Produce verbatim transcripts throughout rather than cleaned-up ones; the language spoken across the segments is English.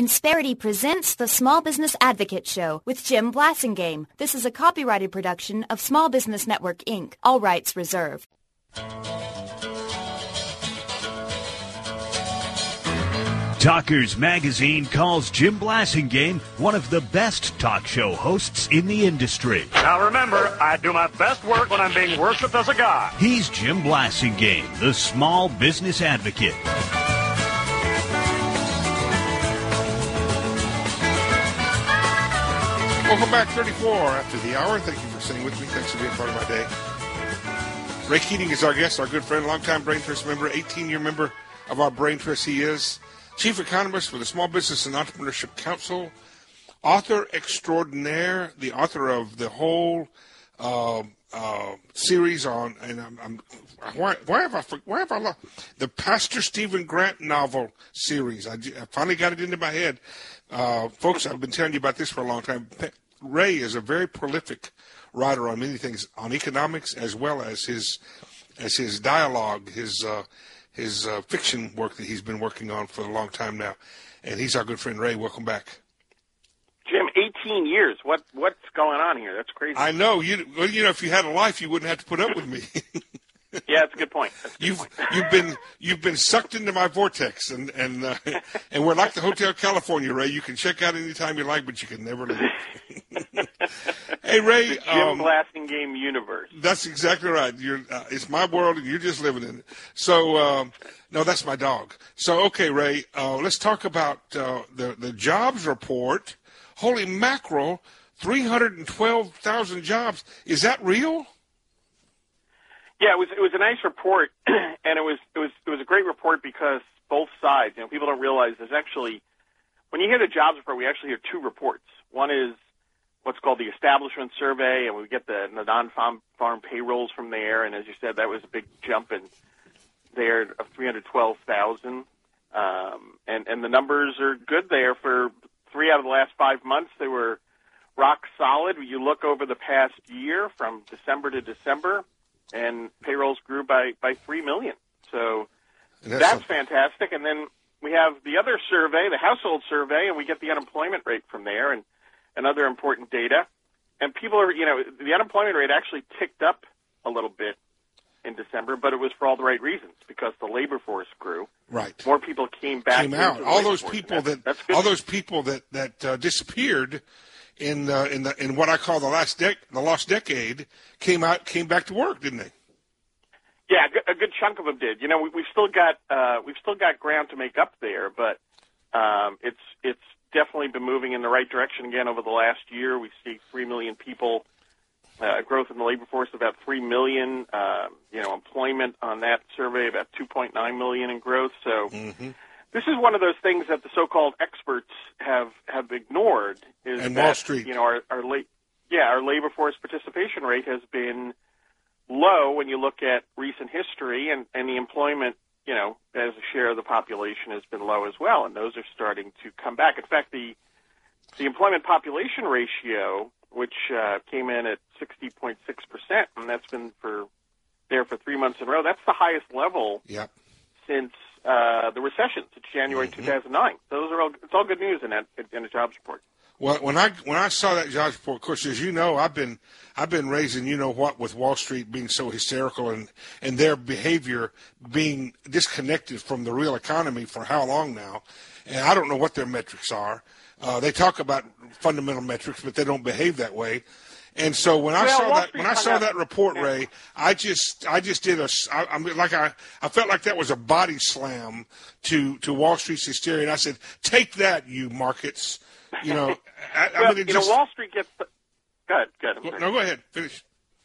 Insperity presents the Small Business Advocate Show with Jim Blasingame. This is a copyrighted production of Small Business Network, Incorporated. All rights reserved. Talkers Magazine calls Jim Blasingame one of the best talk show hosts in the industry. Now remember, I do my best work when I'm being worshipped as a god. He's Jim Blasingame, the Small Business Advocate. Welcome back, thirty-four after the hour. Thank you for sitting with me. Thanks for being part of my day. Ray Keating is our guest, our good friend, longtime Brain Trust member, eighteen-year member of our Brain Trust. He is Chief Economist for the Small Business and Entrepreneurship Council, author extraordinaire, the author of the whole uh, uh, series on, and I'm, I'm why, why have I why have I lost the Pastor Stephen Grant novel series? I, I finally got it into my head. Uh, folks, I've been telling you about this for a long time. Ray is a very prolific writer on many things, on economics as well as his as his dialogue, his uh, his uh, fiction work that he's been working on for a long time now. And he's our good friend Ray. Welcome back, Jim. eighteen years. What what's going on here? That's crazy. I know. You well, you know, if you had a life, you wouldn't have to put up with me. Yeah, that's a good point. A good you've point. you've been you've been sucked into my vortex, and and uh, and we're like the Hotel California, Ray. You can check out anytime you like, but you can never leave. Hey, Ray, the Jim um, Blasingame universe. That's exactly right. You're uh, it's my world, and you're just living in it. So um, no, that's my dog. So okay, Ray, uh, let's talk about uh, the the jobs report. Holy mackerel, three hundred and twelve thousand jobs. Is that real? Yeah, it was it was a nice report, and it was it was it was a great report because both sides. You know, people don't realize there's actually, when you hear the jobs report, we actually hear two reports. One is what's called the establishment survey, and we get the, the non-farm farm payrolls from there. And as you said, that was a big jump in there of three hundred twelve thousand. Um, and and the numbers are good there for three out of the last five months. They were rock solid. You look over the past year from December to December, and payrolls grew by, by three million. So that's, that's a- fantastic. And then we have the other survey, the household survey, and we get the unemployment rate from there and, and other important data. And people are, you know, the unemployment rate actually ticked up a little bit in December, but it was for all the right reasons because the labor force grew. Right. More people came back. Came out. All those force, people that, that's all those people that, that uh, disappeared in uh, in the in what I call the last dec the lost decade came out came back to work, didn't they? Yeah, a good chunk of them did. You know, we, we've still got uh, we've still got ground to make up there, but um, it's it's definitely been moving in the right direction again over the last year. We see three million people uh, growth in the labor force, about three million. Uh, you know, employment on that survey about two point nine million in growth. So. Mm-hmm. This is one of those things that the so-called experts have, have ignored. Is and that, Wall Street. You know, our, our la- yeah, our labor force participation rate has been low when you look at recent history, and, and the employment, you know, as a share of the population has been low as well, and those are starting to come back. In fact, the the employment population ratio, which uh, came in at sixty point six percent, and that's been for there for three months in a row, that's the highest level yep. since Uh, the recession since January mm-hmm. two thousand nine. So those are all, it's all good news in that in the jobs report. Well, when I when I saw that jobs report, of course, as you know, I've been I've been raising you know what with Wall Street being so hysterical and, and their behavior being disconnected from the real economy for how long now, and I don't know what their metrics are. Uh, they talk about fundamental metrics, but they don't behave that way. And so when I well, saw Wall that Street when I saw out, that report, yeah. Ray, I just I just did a I, I mean, like I I felt like that was a body slam to, to Wall Street's hysteria, and I said, "Take that, you markets." You know, I, well, I mean, it you just, know, Wall Street gets. Go ahead, go ahead. No, go ahead. Finish.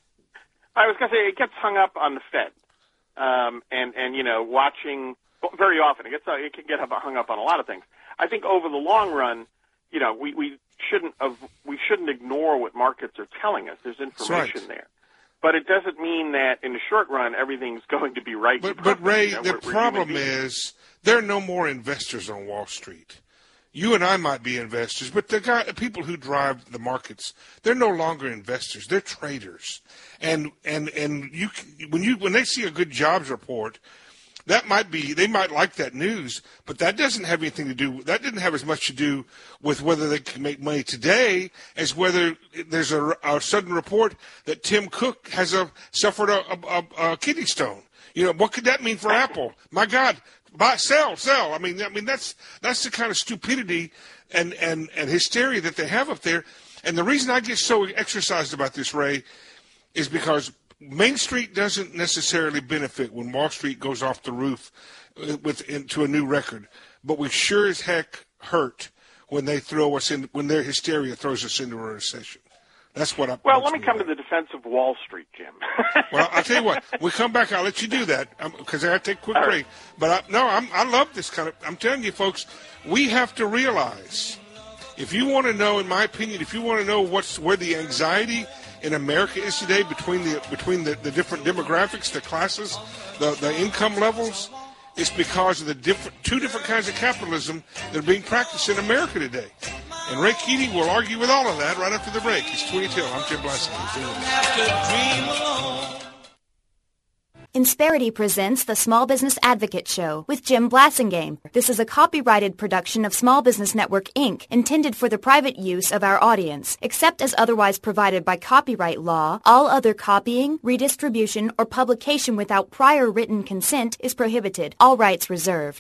I was going to say it gets hung up on the Fed, um, and and you know, watching well, very often it gets it can get hung up on a lot of things. I think over the long run, you know, we we shouldn't have, we shouldn't ignore what markets are telling us. There's information right. there. But it doesn't mean that in the short run everything's going to be right. But, but Ray, you know, the we're, we're problem is there are no more investors on Wall Street. You and I might be investors, but the guy, the people who drive the markets, they're no longer investors. They're traders. And and and you when you when they see a good jobs report, that might be, they might like that news, but that doesn't have anything to do, that didn't have as much to do with whether they can make money today as whether there's a, a sudden report that Tim Cook has a, suffered a, a, a kidney stone. You know, what could that mean for Apple? My God, buy, sell, sell. I mean, I mean, that's, that's the kind of stupidity and, and, and hysteria that they have up there. And the reason I get so exercised about this, Ray, is because Main Street doesn't necessarily benefit when Wall Street goes off the roof with into a new record, but we sure as heck hurt when they throw us in, when their hysteria throws us into a recession. That's what I. Well, let me come to the defense of Wall Street, Jim. Well, I'll tell you what. When we come back, I'll let you do that because I got to take a quick All break. right. But I, no, I'm, I love this kind of. I'm telling you, folks, we have to realize. If you want to know, in my opinion, if you want to know what's where the anxiety in America is today between the between the, the different demographics, the classes, the, the income levels, it's because of the different two different kinds of capitalism that are being practiced in America today. And Ray Keating will argue with all of that right after the break. It's twenty till. I'm Jim Blasingame. Insperity presents the Small Business Advocate Show with Jim Blasingame. This is a copyrighted production of Small Business Network, Incorporated, intended for the private use of our audience. Except as otherwise provided by copyright law, all other copying, redistribution, or publication without prior written consent is prohibited. All rights reserved.